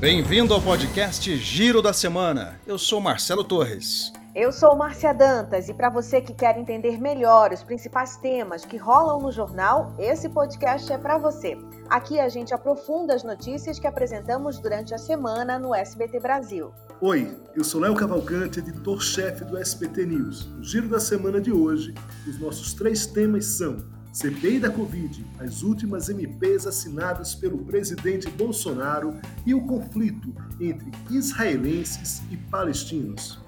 Bem-vindo ao podcast Giro da Semana. Eu sou Marcelo Torres. Eu sou Márcia Dantas e para você que quer entender melhor os principais temas que rolam no jornal, esse podcast é para você. Aqui a gente aprofunda as notícias que apresentamos durante a semana no SBT Brasil. Oi, eu sou Léo Cavalcante, editor-chefe do SBT News. No Giro da Semana de hoje, os nossos 3 temas são CPI da Covid, as últimas MPs assinadas pelo presidente Bolsonaro e o conflito entre israelenses e palestinos.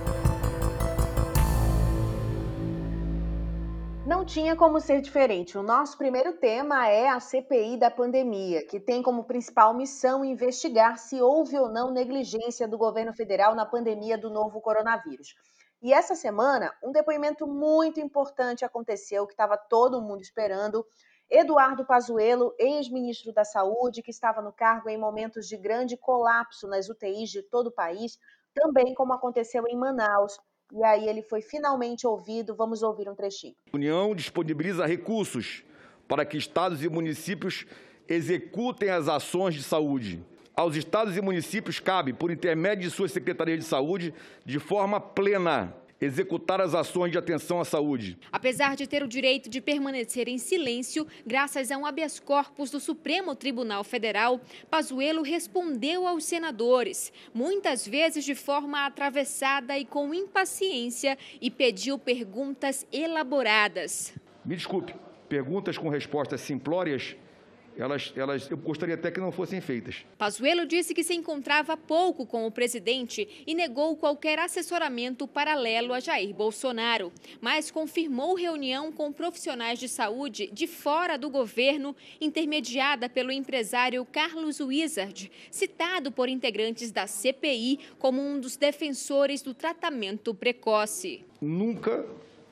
Não tinha como ser diferente. O nosso primeiro tema é a CPI da pandemia, que tem como principal missão investigar se houve ou não negligência do governo federal na pandemia do novo coronavírus. E essa semana, um depoimento muito importante aconteceu, que estava todo mundo esperando. Eduardo Pazuello, ex-ministro da Saúde, que estava no cargo em momentos de grande colapso nas UTIs de todo o país, também como aconteceu em Manaus. E aí ele foi finalmente ouvido. Vamos ouvir um trechinho. A União disponibiliza recursos para que estados e municípios executem as ações de saúde. Aos estados e municípios cabe, por intermédio de suas secretarias de saúde, de forma plena, executar as ações de atenção à saúde. Apesar de ter o direito de permanecer em silêncio, graças a um habeas corpus do Supremo Tribunal Federal, Pazuello respondeu aos senadores, muitas vezes de forma atravessada e com impaciência, e pediu perguntas elaboradas. Me desculpe, perguntas com respostas simplórias, eu gostaria até que não fossem feitas. Pazuello disse que se encontrava pouco com o presidente e negou qualquer assessoramento paralelo a Jair Bolsonaro, mas confirmou reunião com profissionais de saúde de fora do governo, intermediada pelo empresário Carlos Wizard, citado por integrantes da CPI como um dos defensores do tratamento precoce. Nunca,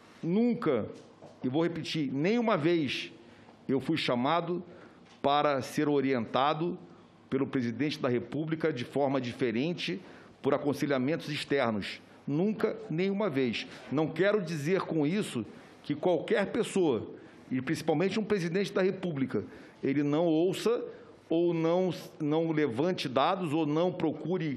e vou repetir, nenhuma vez eu fui chamado para ser orientado pelo presidente da República de forma diferente por aconselhamentos externos. Nunca, nenhuma vez. Não quero dizer com isso que qualquer pessoa, e principalmente um presidente da República, ele não ouça ou não levante dados ou não procure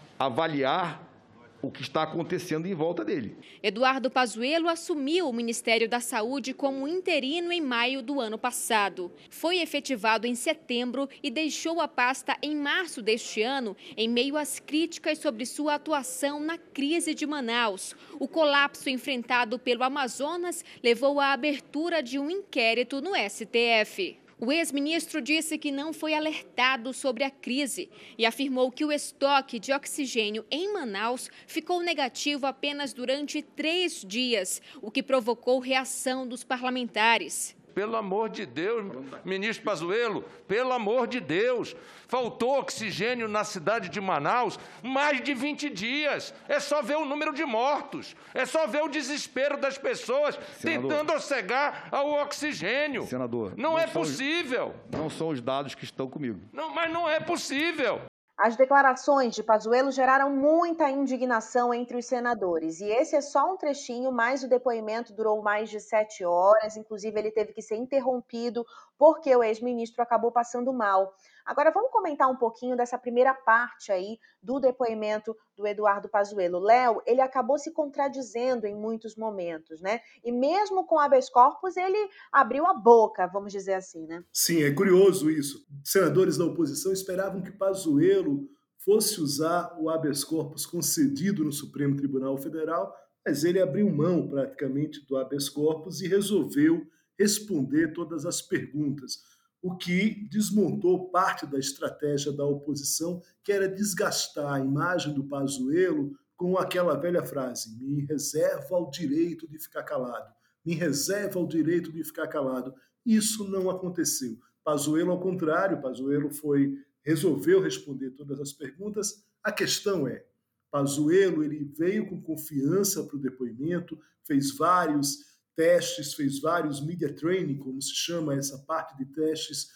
avaliar o que está acontecendo em volta dele. Eduardo Pazuello assumiu o Ministério da Saúde como interino em maio do ano passado. Foi efetivado em setembro e deixou a pasta em março deste ano, em meio às críticas sobre sua atuação na crise de Manaus. O colapso enfrentado pelo Amazonas levou à abertura de um inquérito no STF. O ex-ministro disse que não foi alertado sobre a crise e afirmou que o estoque de oxigênio em Manaus ficou negativo apenas durante 3 dias, o que provocou reação dos parlamentares. Pelo amor de Deus, ministro Pazuello, pelo amor de Deus, faltou oxigênio na cidade de Manaus mais de 20 dias. É só ver o número de mortos, é só ver o desespero das pessoas tentando cegar ao oxigênio. Senador, não é possível. Não são os dados que estão comigo. Mas não é possível. As declarações de Pazuello geraram muita indignação entre os senadores. E esse é só um trechinho, mas o depoimento durou mais de 7 horas. Inclusive, ele teve que ser interrompido porque o ex-ministro acabou passando mal. Agora, vamos comentar um pouquinho dessa primeira parte aí do depoimento do Eduardo Pazuello. Léo, ele acabou se contradizendo em muitos momentos, né? E mesmo com habeas corpus, ele abriu a boca, vamos dizer assim, né? Sim, é curioso isso. Senadores da oposição esperavam que Pazuello fosse usar o habeas corpus concedido no Supremo Tribunal Federal, mas ele abriu mão praticamente do habeas corpus e resolveu responder todas as perguntas, o que desmontou parte da estratégia da oposição, que era desgastar a imagem do Pazuello com aquela velha frase: me reserva o direito de ficar calado, me reserva o direito de ficar calado. Isso não aconteceu. Pazuello, ao contrário, Pazuello resolveu responder todas as perguntas. A questão é, Pazuello ele veio com confiança para o depoimento, fez vários testes, fez vários media training, como se chama essa parte de testes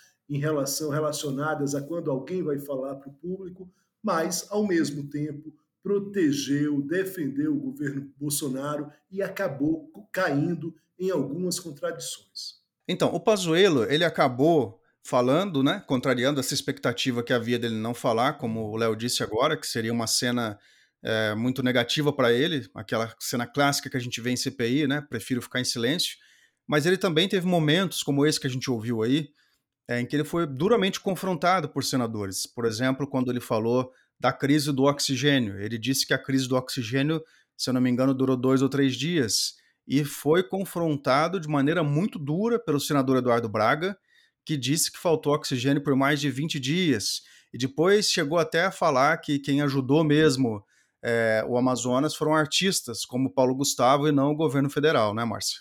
relacionadas a quando alguém vai falar para o público, mas, ao mesmo tempo, protegeu, defendeu o governo Bolsonaro e acabou caindo em algumas contradições. Então, o Pazuello, ele acabou falando, né, contrariando essa expectativa que havia dele não falar, como o Léo disse agora, que seria uma cena muito negativa para ele, aquela cena clássica que a gente vê em CPI, né, prefiro ficar em silêncio, mas ele também teve momentos como esse que a gente ouviu aí, em que ele foi duramente confrontado por senadores. Por exemplo, quando ele falou da crise do oxigênio. Ele disse que a crise do oxigênio, se eu não me engano, durou 2 ou 3 dias, e foi confrontado de maneira muito dura pelo senador Eduardo Braga, que disse que faltou oxigênio por mais de 20 dias. E depois chegou até a falar que quem ajudou mesmo o Amazonas foram artistas, como Paulo Gustavo, e não o governo federal, né, Márcia?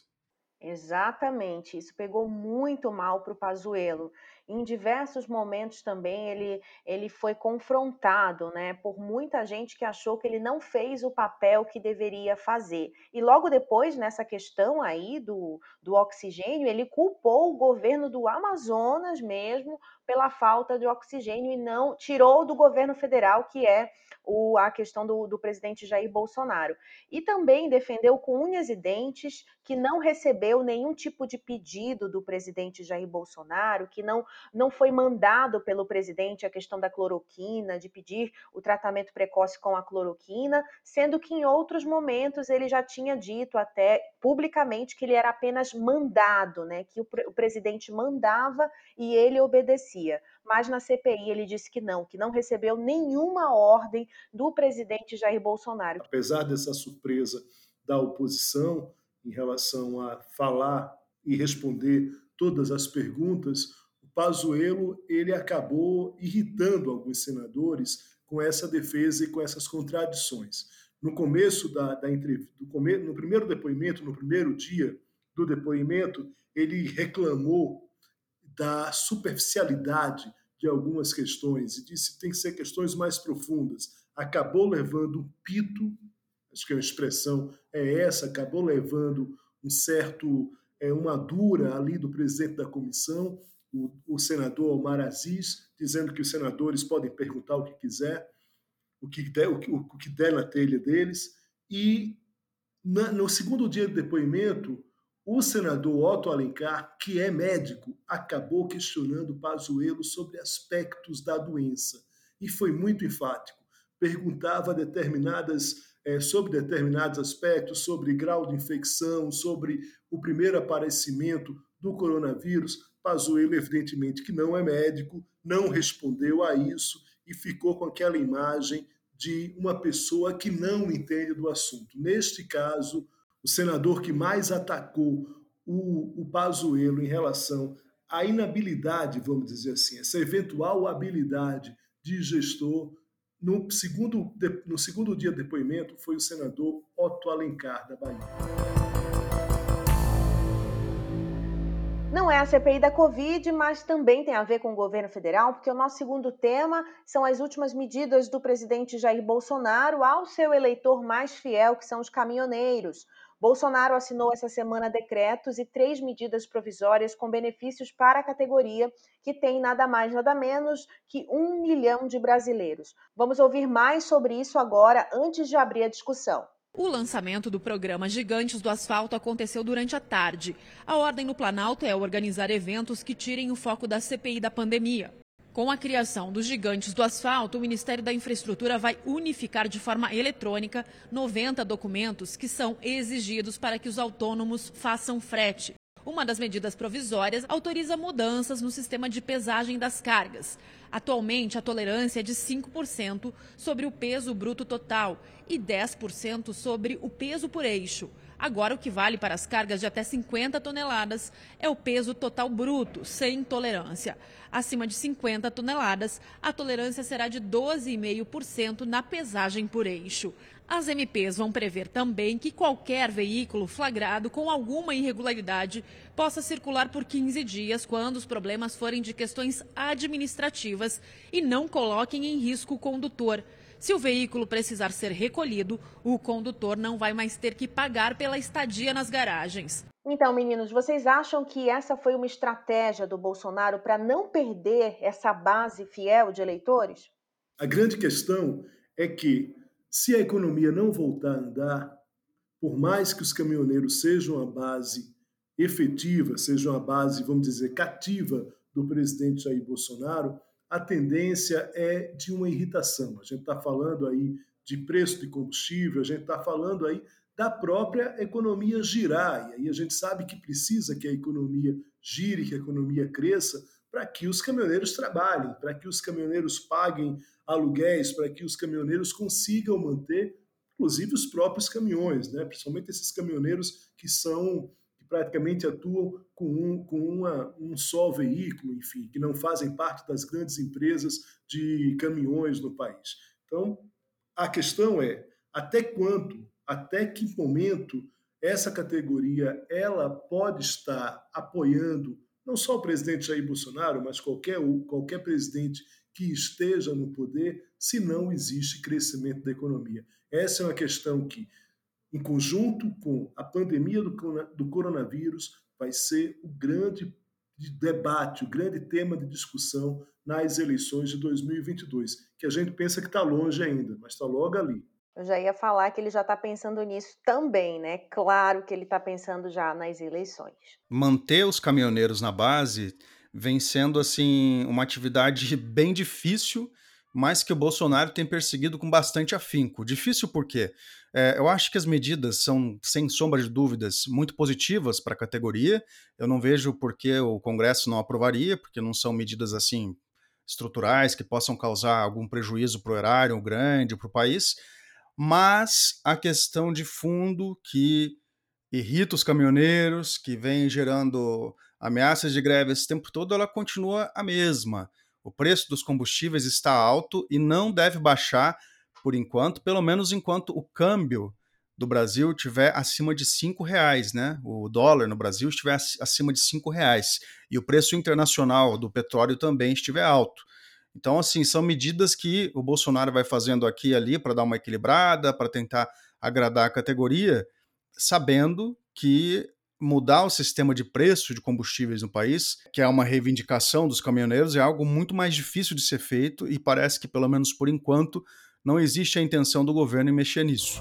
Exatamente, isso pegou muito mal para o Pazuello. Em diversos momentos também ele foi confrontado, né, por muita gente que achou que ele não fez o papel que deveria fazer. E logo depois, nessa questão aí do oxigênio, ele culpou o governo do Amazonas mesmo pela falta de oxigênio e não tirou do governo federal, que é a questão do presidente Jair Bolsonaro. E também defendeu com unhas e dentes que não recebeu nenhum tipo de pedido do presidente Jair Bolsonaro, que não foi mandado pelo presidente a questão da cloroquina, de pedir o tratamento precoce com a cloroquina, sendo que em outros momentos ele já tinha dito até publicamente que ele era apenas mandado, né? Que o presidente mandava e ele obedecia. Mas na CPI ele disse que não recebeu nenhuma ordem do presidente Jair Bolsonaro. Apesar dessa surpresa da oposição em relação a falar e responder todas as perguntas, o Pazuello ele acabou irritando alguns senadores com essa defesa e com essas contradições. No começo da entrevista, no primeiro depoimento, no primeiro dia do depoimento, ele reclamou da superficialidade de algumas questões e disse que tem que ser questões mais profundas. Acabou levando um pito, acho que a expressão é essa, acabou levando uma dura ali do presidente da comissão, o senador Omar Aziz, dizendo que os senadores podem perguntar o que quiser, o que der na telha deles. E no segundo dia do depoimento, o senador Otto Alencar, que é médico, acabou questionando Pazuello sobre aspectos da doença e foi muito enfático. Perguntava sobre determinados aspectos, sobre grau de infecção, sobre o primeiro aparecimento do coronavírus. Pazuello, evidentemente, que não é médico, não respondeu a isso e ficou com aquela imagem de uma pessoa que não entende do assunto. Neste caso, o senador que mais atacou o Pazuello em relação à inabilidade, vamos dizer assim, essa eventual habilidade de gestor, no segundo dia de depoimento, foi o senador Otto Alencar, da Bahia. Não é a CPI da Covid, mas também tem a ver com o governo federal, porque o nosso segundo tema são as últimas medidas do presidente Jair Bolsonaro ao seu eleitor mais fiel, que são os caminhoneiros. Bolsonaro assinou essa semana decretos e 3 medidas provisórias com benefícios para a categoria, que tem nada mais, nada menos que 1 milhão de brasileiros. Vamos ouvir mais sobre isso agora, antes de abrir a discussão. O lançamento do programa Gigantes do Asfalto aconteceu durante a tarde. A ordem no Planalto é organizar eventos que tirem o foco da CPI da pandemia. Com a criação dos Gigantes do Asfalto, o Ministério da Infraestrutura vai unificar de forma eletrônica 90 documentos que são exigidos para que os autônomos façam frete. Uma das medidas provisórias autoriza mudanças no sistema de pesagem das cargas. Atualmente, a tolerância é de 5% sobre o peso bruto total e 10% sobre o peso por eixo. Agora, o que vale para as cargas de até 50 toneladas é o peso total bruto, sem tolerância. Acima de 50 toneladas, a tolerância será de 12,5% na pesagem por eixo. As MPs vão prever também que qualquer veículo flagrado com alguma irregularidade possa circular por 15 dias quando os problemas forem de questões administrativas e não coloquem em risco o condutor. Se o veículo precisar ser recolhido, o condutor não vai mais ter que pagar pela estadia nas garagens. Então, meninos, vocês acham que essa foi uma estratégia do Bolsonaro para não perder essa base fiel de eleitores? A grande questão é que, se a economia não voltar a andar, por mais que os caminhoneiros sejam a base efetiva, sejam a base, vamos dizer, cativa do presidente Jair Bolsonaro, a tendência é de uma irritação. A gente está falando aí de preço de combustível, a gente está falando aí da própria economia girar. E aí a gente sabe que precisa que a economia gire, que a economia cresça, para que os caminhoneiros trabalhem, para que os caminhoneiros paguem aluguéis, para que os caminhoneiros consigam manter, inclusive, os próprios caminhões, né? Principalmente esses caminhoneiros que praticamente atuam com um só veículo, enfim, que não fazem parte das grandes empresas de caminhões no país. Então, a questão é até que momento essa categoria ela pode estar apoiando não só o presidente Jair Bolsonaro, mas qualquer presidente que esteja no poder, se não existe crescimento da economia. Essa é uma questão que, em conjunto com a pandemia do coronavírus, vai ser o grande debate, o grande tema de discussão nas eleições de 2022, que a gente pensa que está longe ainda, mas está logo ali. Eu já ia falar que ele já está pensando nisso também, né? Claro que ele está pensando já nas eleições. Manter os caminhoneiros na base vem sendo assim uma atividade bem difícil, mas que o Bolsonaro tem perseguido com bastante afinco. Difícil por quê? Eu acho que as medidas são, sem sombra de dúvidas, muito positivas para a categoria. Eu não vejo por que o Congresso não aprovaria, porque não são medidas assim estruturais que possam causar algum prejuízo para o erário grande, para o país. Mas a questão de fundo que irrita os caminhoneiros, que vem gerando ameaças de greve esse tempo todo, ela continua a mesma. O preço dos combustíveis está alto e não deve baixar por enquanto, pelo menos enquanto o câmbio do Brasil estiver acima de R$5, né? O dólar no Brasil estiver acima de R$5 e o preço internacional do petróleo também estiver alto. Então, assim, são medidas que o Bolsonaro vai fazendo aqui e ali para dar uma equilibrada, para tentar agradar a categoria, sabendo que mudar o sistema de preço de combustíveis no país, que é uma reivindicação dos caminhoneiros, é algo muito mais difícil de ser feito e parece que, pelo menos por enquanto, não existe a intenção do governo em mexer nisso.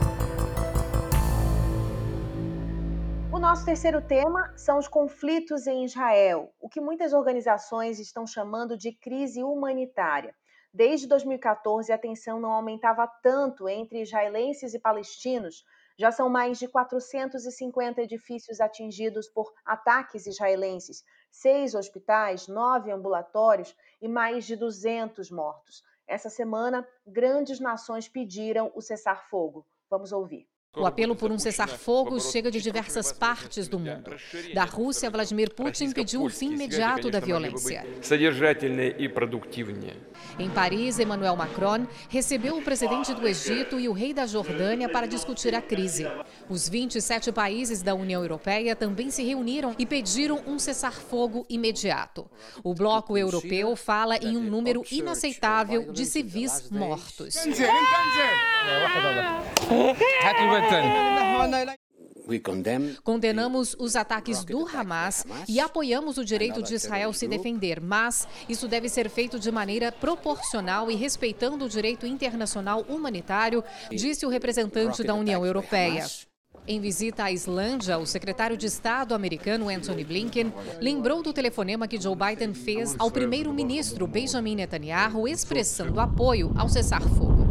O nosso terceiro tema são os conflitos em Israel, o que muitas organizações estão chamando de crise humanitária. Desde 2014, a tensão não aumentava tanto entre israelenses e palestinos. Já são mais de 450 edifícios atingidos por ataques israelenses, 6 hospitais, 9 ambulatórios e mais de 200 mortos. Essa semana, grandes nações pediram o cessar-fogo. Vamos ouvir. O apelo por um cessar-fogo chega de diversas partes do mundo. Da Rússia, Vladimir Putin pediu o fim imediato da violência. Em Paris, Emmanuel Macron recebeu o presidente do Egito e o rei da Jordânia para discutir a crise. Os 27 países da União Europeia também se reuniram e pediram um cessar-fogo imediato. O bloco europeu fala em um número inaceitável de civis mortos. Condenamos os ataques do Hamas e apoiamos o direito de Israel se defender, mas isso deve ser feito de maneira proporcional e respeitando o direito internacional humanitário, disse o representante da União Europeia. Em visita à Islândia, o secretário de Estado americano Antony Blinken lembrou do telefonema que Joe Biden fez ao primeiro-ministro Benjamin Netanyahu expressando apoio ao cessar-fogo.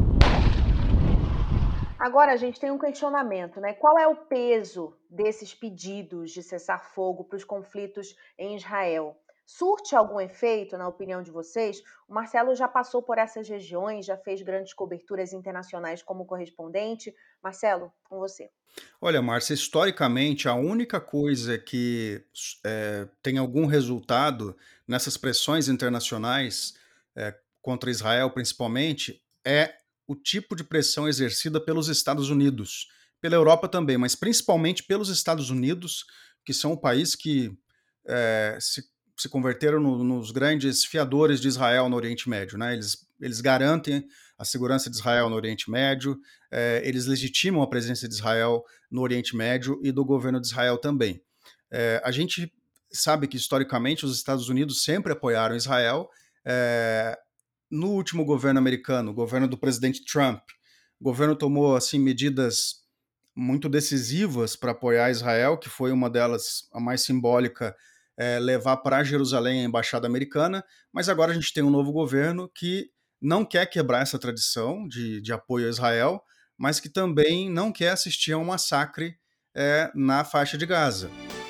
Agora, a gente tem um questionamento, né? Qual é o peso desses pedidos de cessar-fogo para os conflitos em Israel? Surte algum efeito, na opinião de vocês? O Marcelo já passou por essas regiões, já fez grandes coberturas internacionais como correspondente. Marcelo, com você. Olha, Márcia, historicamente, a única coisa que tem algum resultado nessas pressões internacionais contra Israel, principalmente, é o tipo de pressão exercida pelos Estados Unidos, pela Europa também, mas principalmente pelos Estados Unidos, que são o país que se converteram nos grandes fiadores de Israel no Oriente Médio, né? Eles garantem a segurança de Israel no Oriente Médio, eles legitimam a presença de Israel no Oriente Médio e do governo de Israel também. A gente sabe que, historicamente, os Estados Unidos sempre apoiaram Israel. No último governo americano, o governo do presidente Trump, o governo tomou assim, medidas muito decisivas para apoiar Israel, que foi uma delas, a mais simbólica, levar para Jerusalém a embaixada americana, mas agora a gente tem um novo governo que não quer quebrar essa tradição de apoio a Israel, mas que também não quer assistir a um massacre na faixa de Gaza.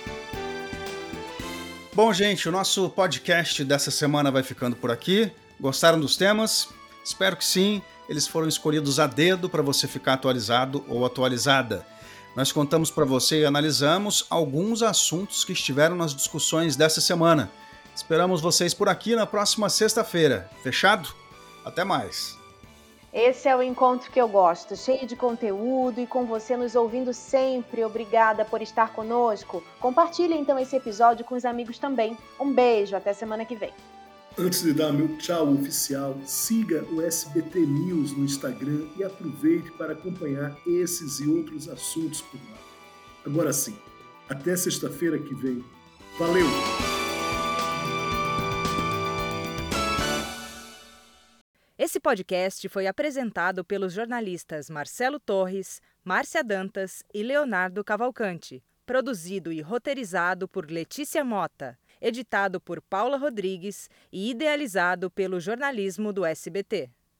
Bom, gente, o nosso podcast dessa semana vai ficando por aqui. Gostaram dos temas? Espero que sim. Eles foram escolhidos a dedo para você ficar atualizado ou atualizada. Nós contamos para você e analisamos alguns assuntos que estiveram nas discussões dessa semana. Esperamos vocês por aqui na próxima sexta-feira. Fechado? Até mais! Esse é o encontro que eu gosto, cheio de conteúdo e com você nos ouvindo sempre. Obrigada por estar conosco. Compartilhe então esse episódio com os amigos também. Um beijo, até semana que vem. Antes de dar meu tchau oficial, siga o SBT News no Instagram e aproveite para acompanhar esses e outros assuntos por lá. Agora sim, até sexta-feira que vem. Valeu! Esse podcast foi apresentado pelos jornalistas Marcelo Torres, Márcia Dantas e Leonardo Cavalcante. Produzido e roteirizado por Letícia Mota. Editado por Paula Rodrigues e idealizado pelo jornalismo do SBT.